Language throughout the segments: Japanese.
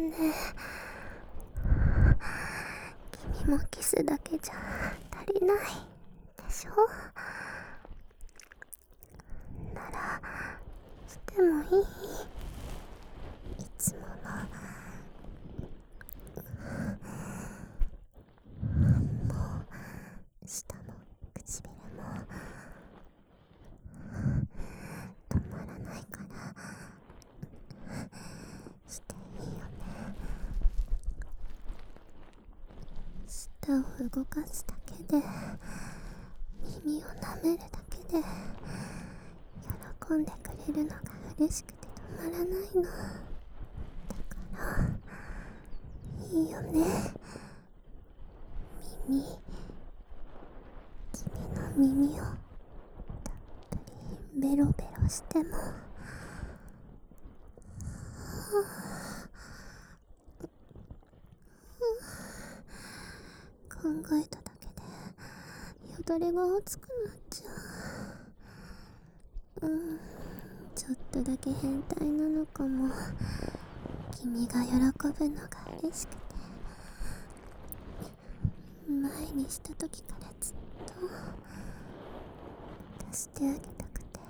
ね。君もキスだけじゃ足りないでしょ。ならしてもいい？いつものもう下の唇も止まらないからしていいよね。舌を動かすだけで、耳を舐めるだけで喜んでくれるのが嬉しくて止まらないの。だからいいよね。君の耳をたっぷりベロベロしても考えただけでよだれが熱くなっちゃう。ちょっとだけ変態なのかも。君が喜ぶのが嬉しくて、前にした時からずっと出してあげたくて、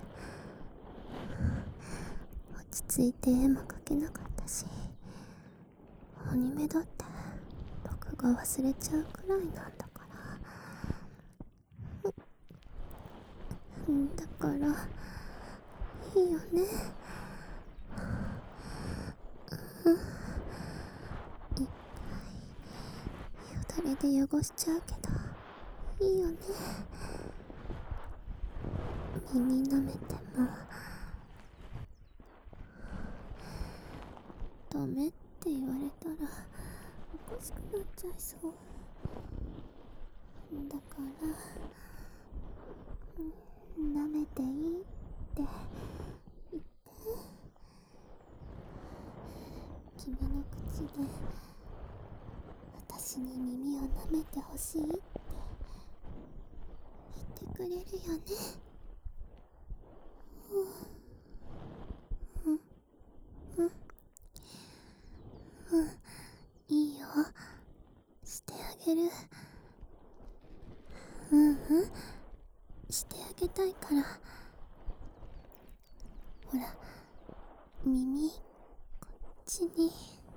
落ち着いて絵も描けなかったし、アニメだって録画忘れちゃうくらいなんだから。だからいいよね。いっぱいよだれで汚しちゃうけどいいよね。耳舐めてもダメって言われたらおかしくなっちゃいそう。だから舐めていいって言って、君の口で私に耳を舐めてほしいって言ってくれるよね。いいよ、してあげる。してあげたいから。ほら、耳こっちに。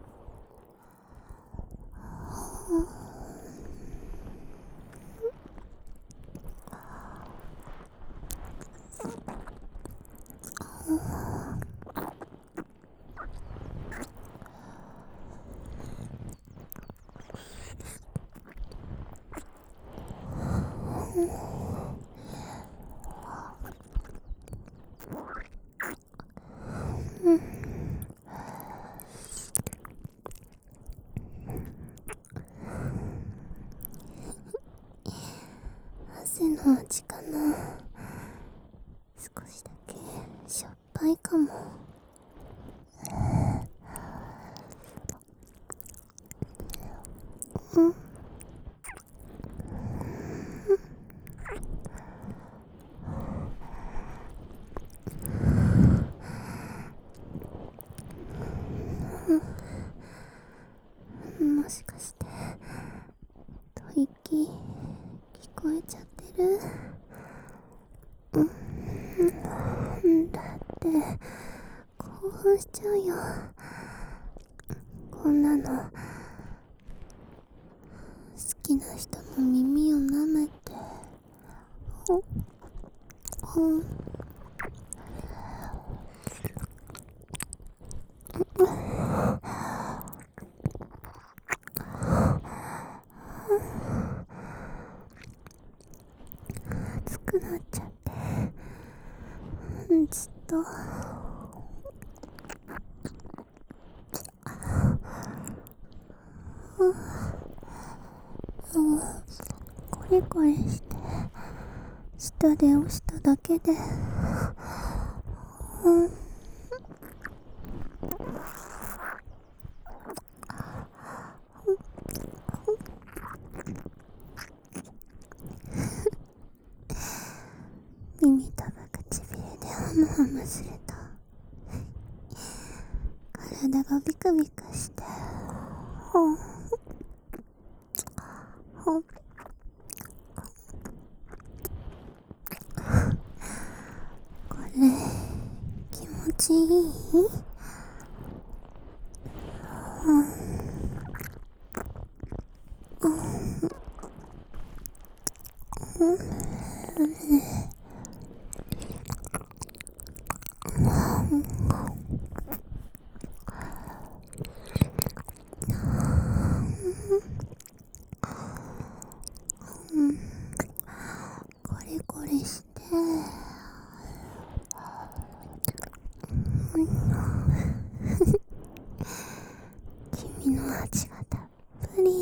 汗の味かな。少しだけしょっぱいかも。もしかして吐息聞こえちゃってる？だって興奮しちゃうよ。こんなの好きな人の耳を舐めて熱くなっちゃって、ずっとコリコリして舌で押しただけで耳とか唇でハムハムすると体がビクビクしてほほこれ気持ちいい？コリコリして君の味がたっぷり。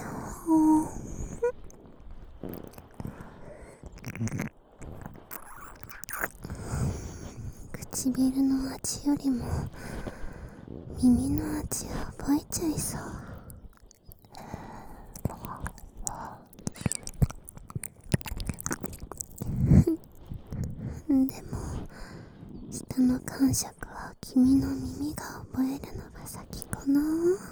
唇の味よりも耳の味を覚えちゃいそう。でも舌の感触は君の耳が覚えるのが先かな。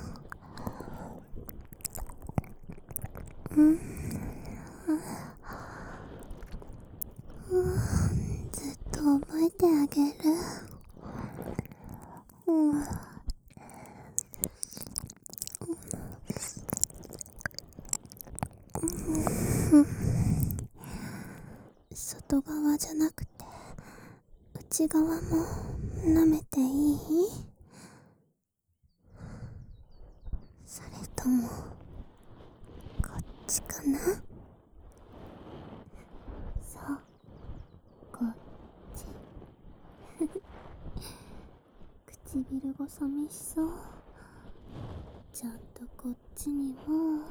ずっと覚えてあげる。外側じゃなくて内側も舐めていい？それともこっちかな？そう、こっち。唇が寂しそう。ちゃんとこっちにも。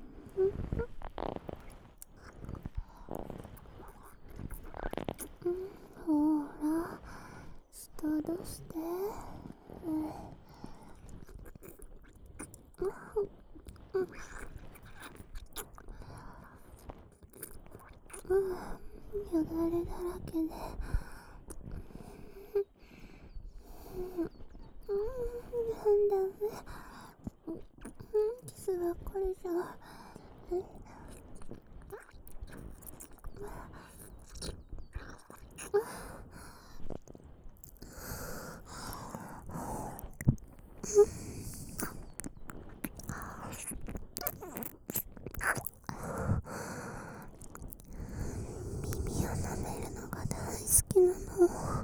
ほら、舌出して。よだれだらけで。なんだね。キスばっかりじゃ。耳を舐めるのが大好きなの。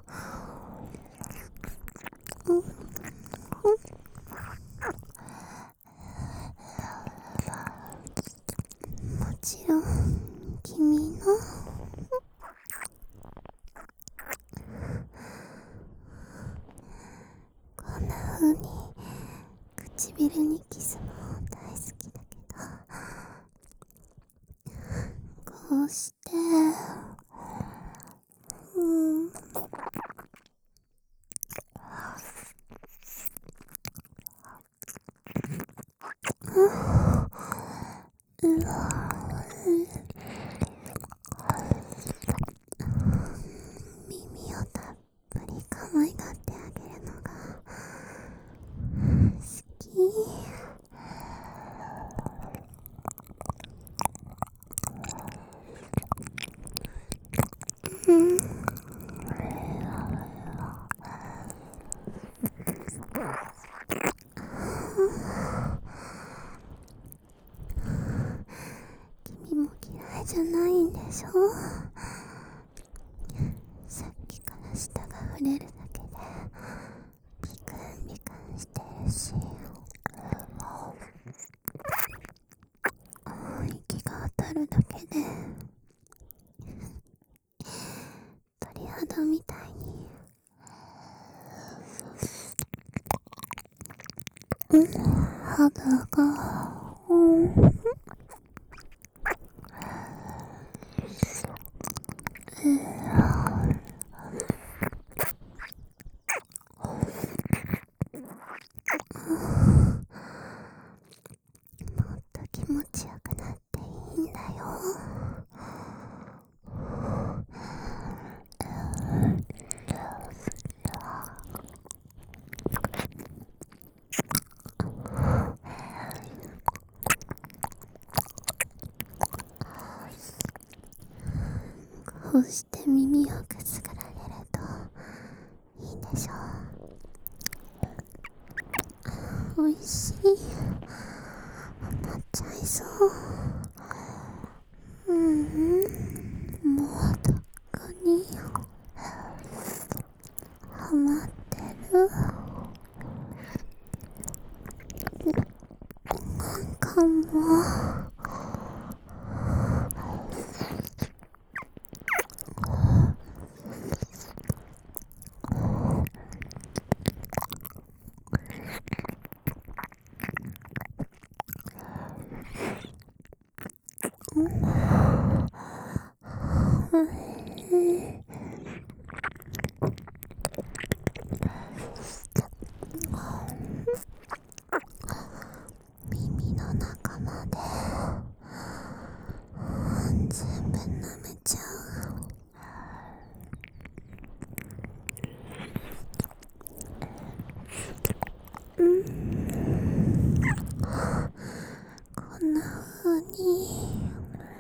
もちろん君のこんな風に唇にキスも大好きだけど、こうして耳をたっぷり可愛がってあげるのが好き。君も嫌いじゃないんでしょ？さっきから舌が触れるだけでビクンビクンしてるし、息が当たるだけで鳥肌みたいに肌がもっと気持ちよくなっていいんだよ。 うして耳をくすぐられるといいでしょう。おいしい。なっちゃいそう。もうとっくにハマってる。かも。耳の中まで全部舐めちゃう。こんな風に、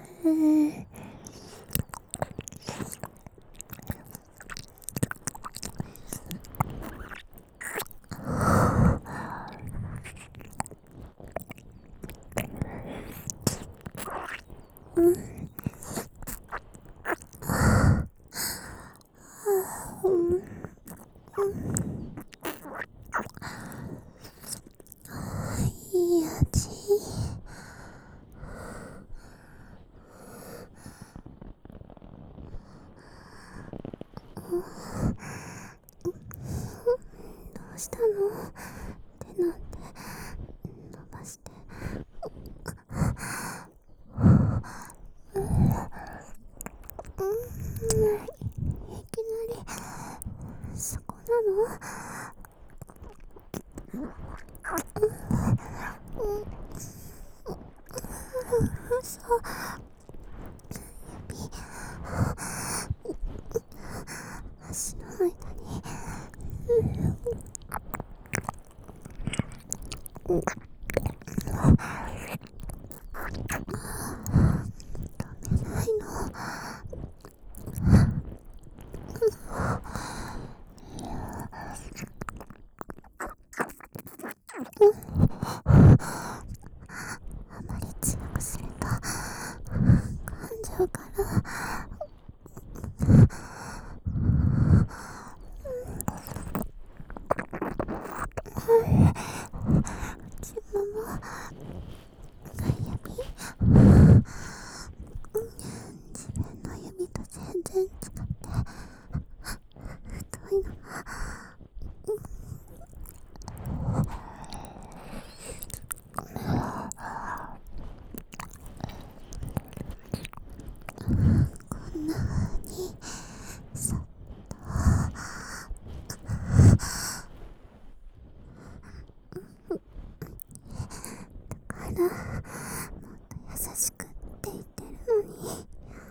いい味。どうしたの？手なんて伸ばして。いきなりそこなの？嘘。指、足の間に。止めないの？あまり強くすると噛んじゃうから。自分も指、自分の指と全然使って太いのがこんな風にそっとだからもっと優しくって言ってるのに。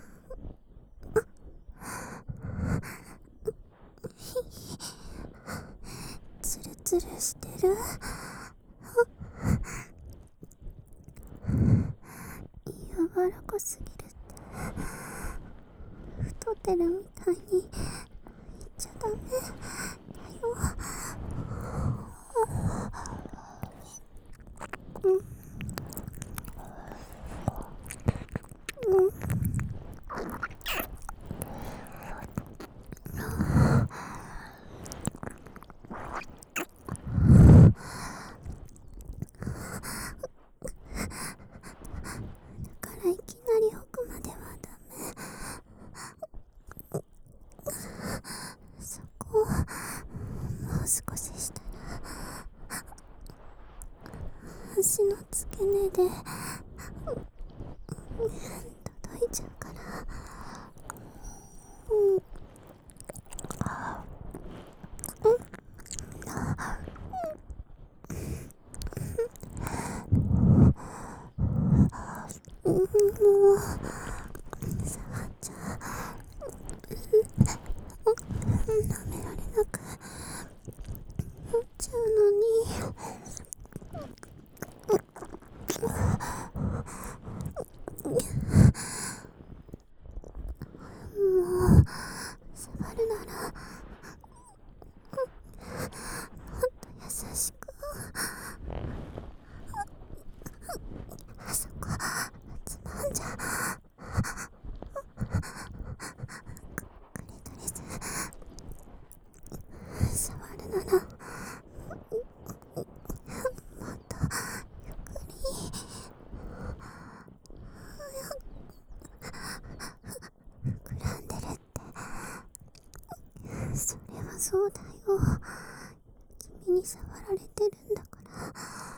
ツルツルしてる。柔らかすぎるって。太ってるみたいに言っちゃダメだよ。だからいきなり奥まではダメ。そこをもう少ししたら足の付け根で届いちゃうから。もう触っちゃ舐められなくなっちゃうのに。もてるんだから。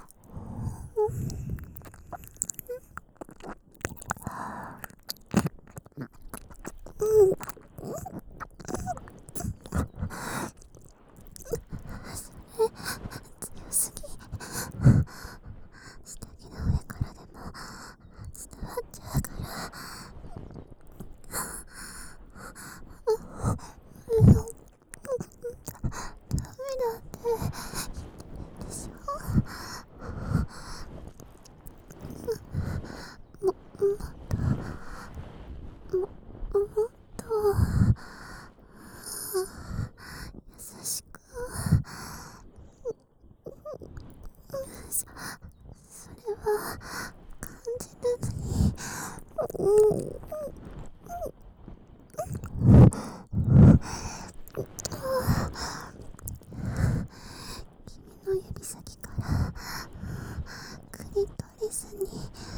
強すぎ。下着の上からでも伝わっちゃうから。ダメだって言ってるでしょ。もっと優しく。それは感じなのに。君の指先からクリトリスに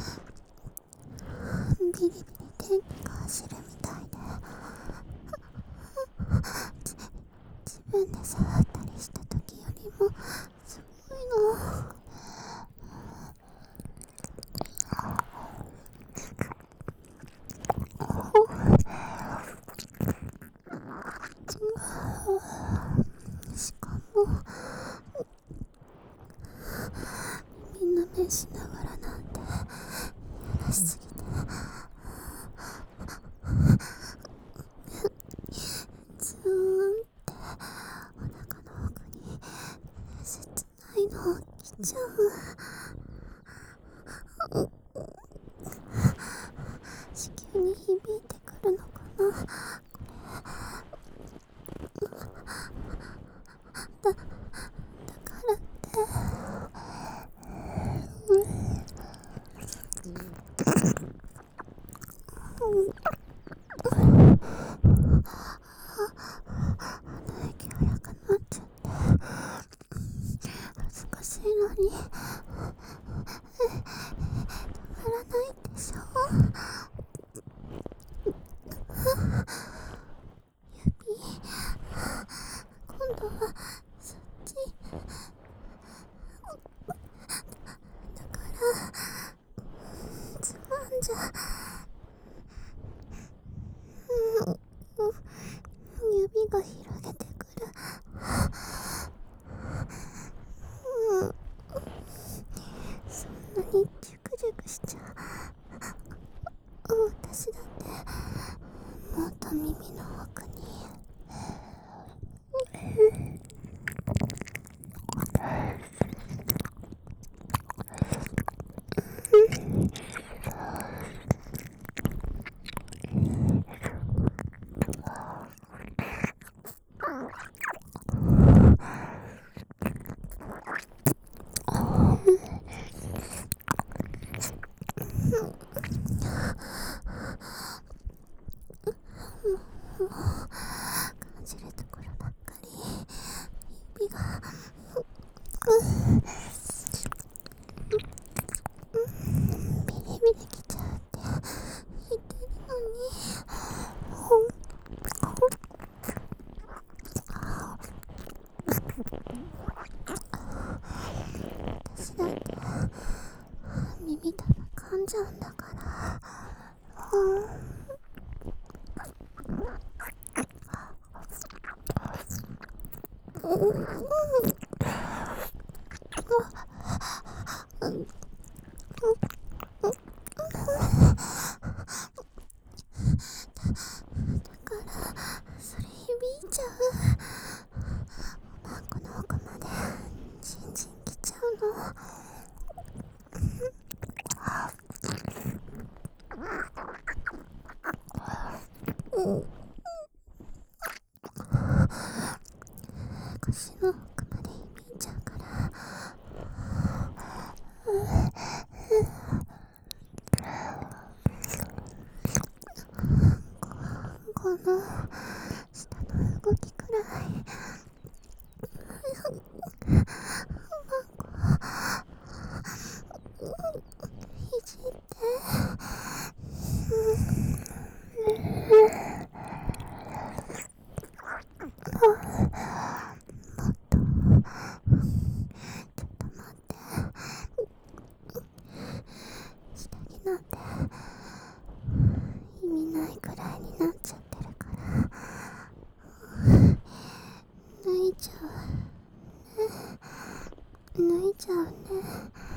ビリビリ電気が走るみたいで、自分で触ったりした時よりもすごいの。しかもみんな目しながらなんてやらしすぎて、ズーンってお腹の奥に切ないの来ちゃう。子宮に響いてくるのかな。だからって、息荒くなっちゃって恥ずかしいのに止まらないでしょ。指、今度はそっちだから、つまんじゃ。指が広げてくる。そんなにジュクジュクしちゃう。私だってもっと耳の奥に。感じるところばっかり。指がビリビリきちゃうって言ってるのに。私だって耳たぶ噛んじゃうんだから。だからそれ響いちゃう。おまんこの奥までチンチン来ちゃうの。腰の奥まで響いちゃうから。この下の動きくらいいじって。もっと抜いちゃうね。